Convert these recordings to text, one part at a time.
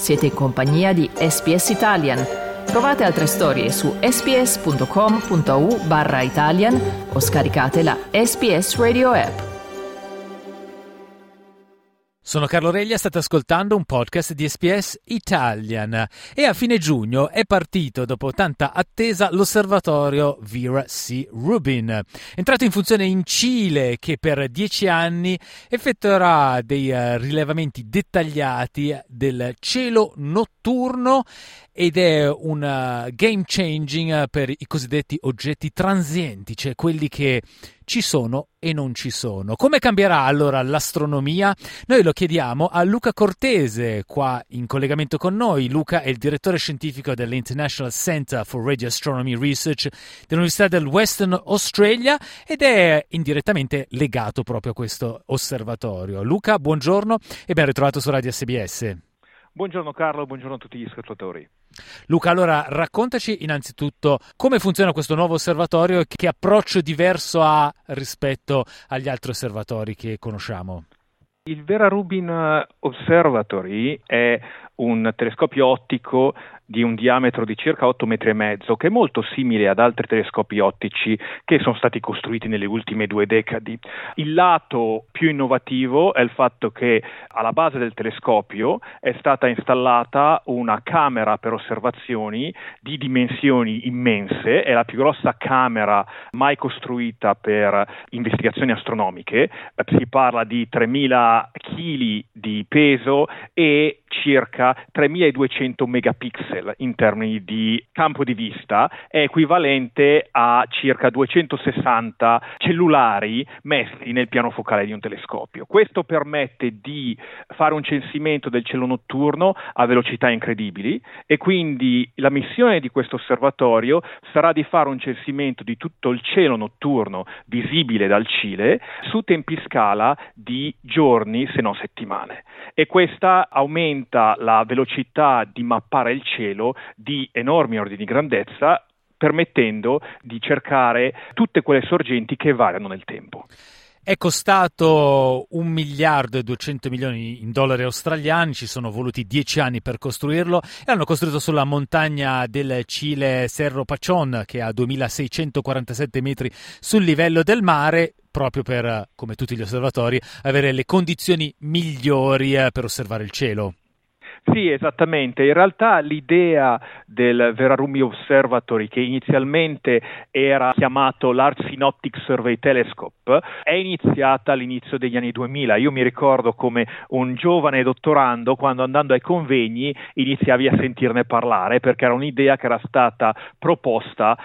Siete in compagnia di SBS Italian. Trovate altre storie su sbs.com.au/Italian o scaricate la SBS Radio app. Sono Carlo Reglia, state ascoltando un podcast di SBS Italian e a fine giugno è partito, dopo tanta attesa, l'osservatorio Vera C. Rubin, entrato in funzione in Cile, che per 10 anni effettuerà dei rilevamenti dettagliati del cielo notturno ed è un game changing per i cosiddetti oggetti transienti, cioè quelli che ci sono e non ci sono. Come cambierà allora l'astronomia? Noi lo chiediamo a Luca Cortese, qua in collegamento con noi. Luca è il direttore scientifico dell'International Center for Radio Astronomy Research dell'Università del Western Australia ed è indirettamente legato proprio a questo osservatorio. Luca, buongiorno e ben ritrovato su Radio SBS. Buongiorno Carlo, buongiorno a tutti gli ascoltatori. Luca, allora raccontaci innanzitutto come funziona questo nuovo osservatorio e che approccio diverso ha rispetto agli altri osservatori che conosciamo. Il Vera Rubin Observatory è un telescopio ottico di un diametro di circa 8,5 metri, che è molto simile ad altri telescopi ottici che sono stati costruiti nelle ultime 2 decadi. Il lato più innovativo è il fatto che alla base del telescopio è stata installata una camera per osservazioni di dimensioni immense, è la più grossa camera mai costruita per investigazioni astronomiche, si parla di 3.000 kg di peso e circa 3.200 megapixel in termini di campo di vista, è equivalente a circa 260 cellulari messi nel piano focale di un telescopio. Questo permette di fare un censimento del cielo notturno a velocità incredibili e quindi la missione di questo osservatorio sarà di fare un censimento di tutto il cielo notturno visibile dal Cile su tempi scala di giorni se non settimane, e questa aumenta la velocità di mappare il cielo di enormi ordini di grandezza, permettendo di cercare tutte quelle sorgenti che variano nel tempo. È costato $1,2 miliardi in dollari australiani, ci sono voluti 10 anni per costruirlo e l'hanno costruito sulla montagna del Cile Cerro Pachón, che ha 2.647 metri sul livello del mare, proprio per, come tutti gli osservatori, avere le condizioni migliori per osservare il cielo. Sì, esattamente. In realtà l'idea del Vera Rubin Observatory, che inizialmente era chiamato Large Synoptic Survey Telescope, è iniziata all'inizio degli anni 2000. Io mi ricordo come un giovane dottorando, quando andando ai convegni iniziavi a sentirne parlare, perché era un'idea che era stata proposta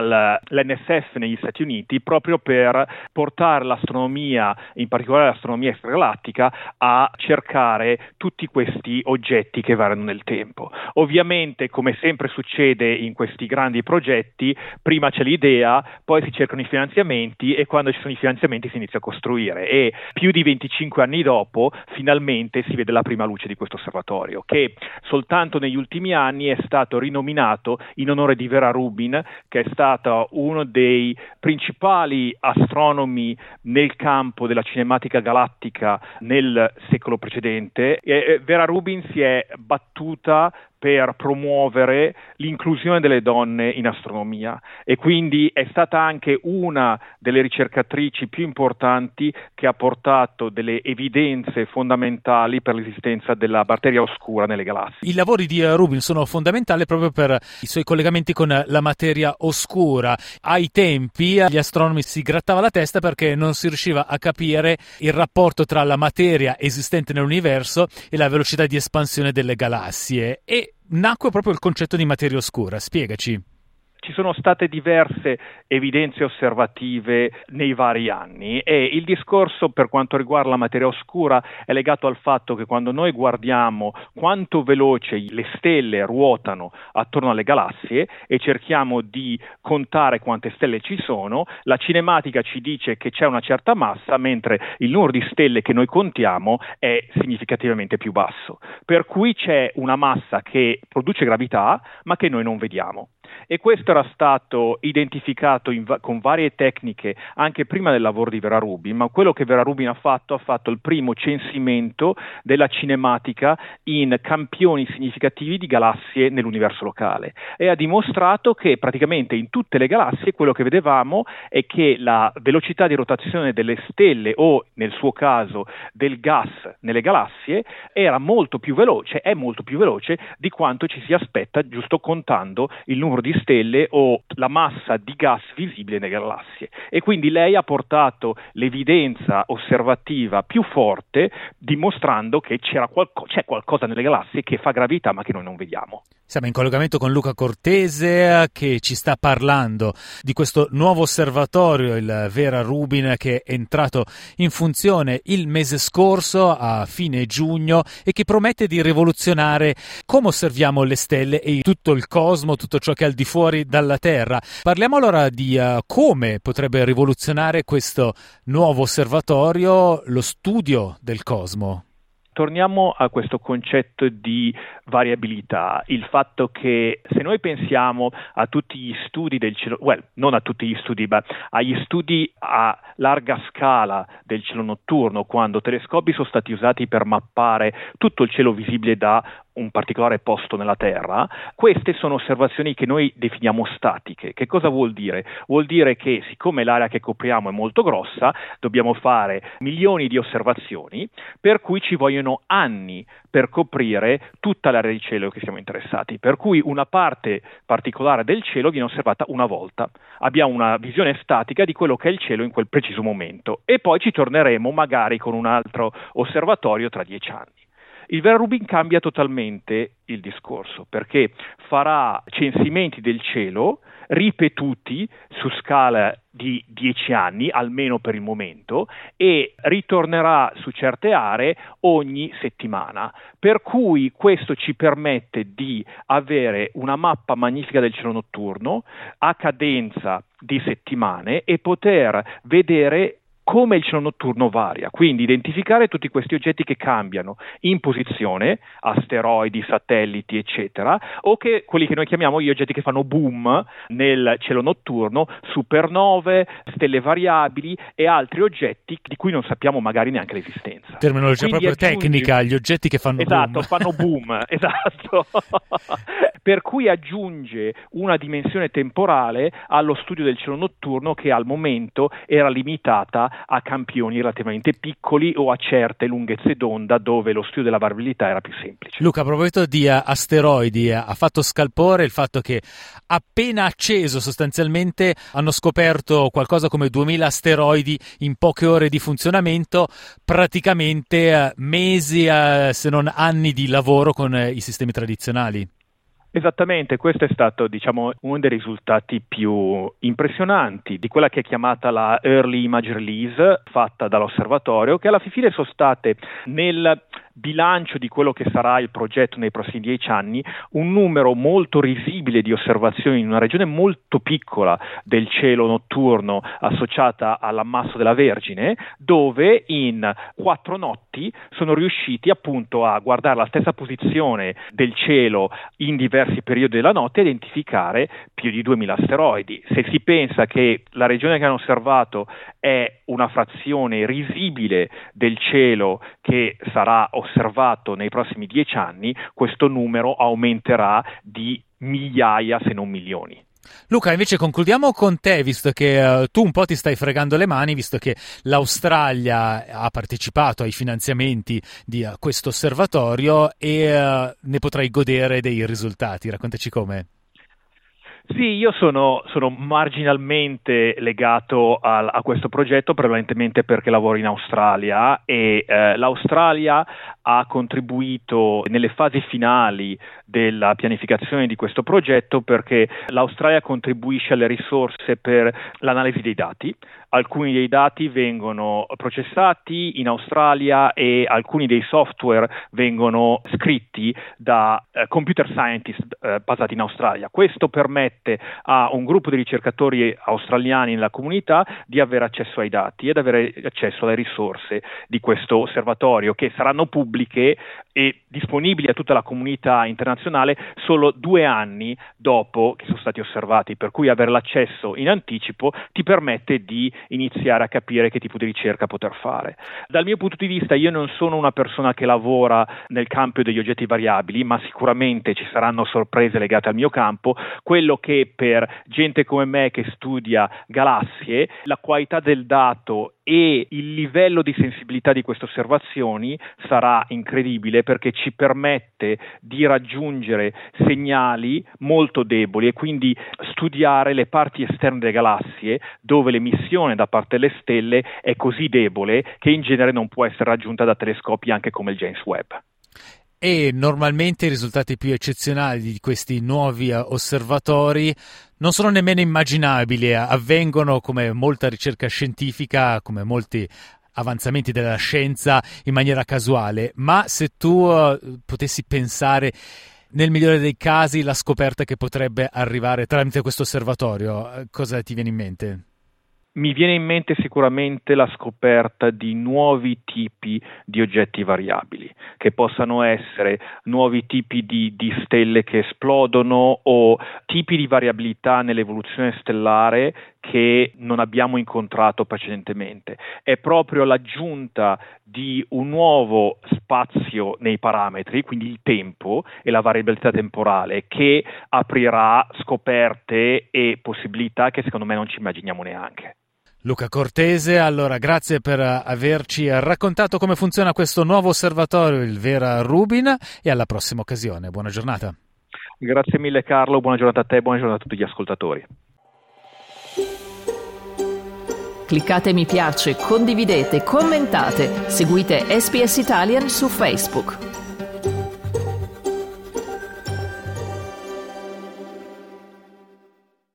all'NSF negli Stati Uniti proprio per portare l'astronomia, in particolare l'astronomia extragalattica, a cercare tutti questi oggetti che variano nel tempo. Ovviamente, come sempre succede in questi grandi progetti, prima c'è l'idea, poi si cercano i finanziamenti e quando ci sono i finanziamenti si inizia a costruire, e più di 25 anni dopo finalmente si vede la prima luce di questo osservatorio, che soltanto negli ultimi anni è stato rinominato in onore di Vera Rubin, che è stato uno dei principali astronomi nel campo della cinematica galattica nel secolo precedente. Vera Rubin si è battuta per promuovere l'inclusione delle donne in astronomia e quindi è stata anche una delle ricercatrici più importanti che ha portato delle evidenze fondamentali per l'esistenza della materia oscura nelle galassie. I lavori di Rubin sono fondamentali proprio per i suoi collegamenti con la materia oscura. Ai tempi gli astronomi si grattava la testa perché non si riusciva a capire il rapporto tra la materia esistente nell'universo e la velocità di espansione delle galassie, e nacque proprio il concetto di materia oscura. Spiegaci. Ci sono state diverse evidenze osservative nei vari anni e il discorso per quanto riguarda la materia oscura è legato al fatto che quando noi guardiamo quanto veloce le stelle ruotano attorno alle galassie e cerchiamo di contare quante stelle ci sono, la cinematica ci dice che c'è una certa massa, mentre il numero di stelle che noi contiamo è significativamente più basso. Per cui c'è una massa che produce gravità ma che noi non vediamo. e questo era stato identificato con varie tecniche anche prima del lavoro di Vera Rubin, ma quello che Vera Rubin ha fatto il primo censimento della cinematica in campioni significativi di galassie nell'universo locale e ha dimostrato che praticamente in tutte le galassie quello che vedevamo è che la velocità di rotazione delle stelle o nel suo caso del gas nelle galassie era molto più veloce, è molto più veloce di quanto ci si aspetta giusto contando il numero di stelle o la massa di gas visibile nelle galassie. E quindi lei ha portato l'evidenza osservativa più forte dimostrando che c'è qualcosa nelle galassie che fa gravità ma che noi non vediamo. Siamo in collegamento con Luca Cortese che ci sta parlando di questo nuovo osservatorio, il Vera Rubin, che è entrato in funzione il mese scorso a fine giugno e che promette di rivoluzionare come osserviamo le stelle e tutto il cosmo, tutto ciò che è al di fuori dalla Terra. Parliamo allora di come potrebbe rivoluzionare questo nuovo osservatorio lo studio del cosmo. Torniamo a questo concetto di variabilità, il fatto che se noi pensiamo a tutti gli studi del cielo, non a tutti gli studi, ma agli studi a larga scala del cielo notturno, quando telescopi sono stati usati per mappare tutto il cielo visibile da un particolare posto nella Terra, queste sono osservazioni che noi definiamo statiche. Che cosa vuol dire? Vuol dire che siccome l'area che copriamo è molto grossa, dobbiamo fare milioni di osservazioni, per cui ci vogliono anni per coprire tutta l'area di cielo che siamo interessati, per cui una parte particolare del cielo viene osservata una volta. Abbiamo una visione statica di quello che è il cielo in quel preciso momento e poi ci torneremo magari con un altro osservatorio tra 10 anni. Il Vera Rubin cambia totalmente il discorso perché farà censimenti del cielo ripetuti su scala di 10 anni, almeno per il momento, e ritornerà su certe aree ogni settimana. Per cui questo ci permette di avere una mappa magnifica del cielo notturno a cadenza di settimane e poter vedere come il cielo notturno varia, quindi identificare tutti questi oggetti che cambiano in posizione, asteroidi, satelliti, eccetera, o che quelli che noi chiamiamo gli oggetti che fanno boom nel cielo notturno, supernove, stelle variabili e altri oggetti di cui non sappiamo magari neanche l'esistenza. Terminologia quindi proprio tecnica, gli oggetti che fanno boom. Esatto, fanno boom, esatto. Per cui aggiunge una dimensione temporale allo studio del cielo notturno che al momento era limitata a campioni relativamente piccoli o a certe lunghezze d'onda dove lo studio della variabilità era più semplice. Luca, a proposito di asteroidi, ha fatto scalpore il fatto che appena acceso sostanzialmente hanno scoperto qualcosa come 2000 asteroidi in poche ore di funzionamento, praticamente mesi se non anni di lavoro con i sistemi tradizionali. Esattamente, questo è stato uno dei risultati più impressionanti di quella che è chiamata la Early Image Release fatta dall'osservatorio, che alla fine sono state nel bilancio di quello che sarà il progetto nei prossimi 10 anni un numero molto risibile di osservazioni in una regione molto piccola del cielo notturno associata all'ammasso della Vergine, dove in 4 notti sono riusciti appunto a guardare la stessa posizione del cielo in diversi periodi della notte e identificare più di 2000 asteroidi. Se si pensa che la regione che hanno osservato è una frazione risibile del cielo che sarà osservato nei prossimi 10 anni, questo numero aumenterà di migliaia se non milioni. Luca, invece concludiamo con te, visto che tu un po' ti stai fregando le mani, visto che l'Australia ha partecipato ai finanziamenti di questo osservatorio e ne potrai godere dei risultati. Raccontaci come. Sì, io sono marginalmente legato a questo progetto, prevalentemente perché lavoro in Australia e l'Australia ha contribuito nelle fasi finali della pianificazione di questo progetto perché l'Australia contribuisce alle risorse per l'analisi dei dati. Alcuni dei dati vengono processati in Australia e alcuni dei software vengono scritti da computer scientist basati in Australia. Questo permette a un gruppo di ricercatori australiani nella comunità di avere accesso ai dati ed avere accesso alle risorse di questo osservatorio che saranno pubbliche e disponibili a tutta la comunità internazionale solo 2 anni dopo che sono stati osservati, per cui avere l'accesso in anticipo ti permette di iniziare a capire che tipo di ricerca poter fare. Dal mio punto di vista, io non sono una persona che lavora nel campo degli oggetti variabili, ma sicuramente ci saranno sorprese legate al mio campo. Quello che per gente come me che studia galassie, la qualità del dato e il livello di sensibilità di queste osservazioni sarà incredibile, perché ci permette di raggiungere segnali molto deboli e quindi studiare le parti esterne delle galassie dove l'emissione da parte delle stelle è così debole che in genere non può essere raggiunta da telescopi anche come il James Webb. E normalmente i risultati più eccezionali di questi nuovi osservatori non sono nemmeno immaginabili, avvengono, come molta ricerca scientifica, come molti avanzamenti della scienza, in maniera casuale. Ma se tu potessi pensare, nel migliore dei casi, la scoperta che potrebbe arrivare tramite questo osservatorio, cosa ti viene in mente? Mi viene in mente sicuramente la scoperta di nuovi tipi di oggetti variabili, che possano essere nuovi tipi di stelle che esplodono o tipi di variabilità nell'evoluzione stellare che non abbiamo incontrato precedentemente. È proprio l'aggiunta di un nuovo spazio nei parametri, quindi il tempo e la variabilità temporale, che aprirà scoperte e possibilità che secondo me non ci immaginiamo neanche. Luca Cortese, allora grazie per averci raccontato come funziona questo nuovo osservatorio, il Vera Rubin, e alla prossima occasione. Buona giornata. Grazie mille Carlo, buona giornata a te, buona giornata a tutti gli ascoltatori. Cliccate mi piace, condividete, commentate, seguite SPS Italian su Facebook.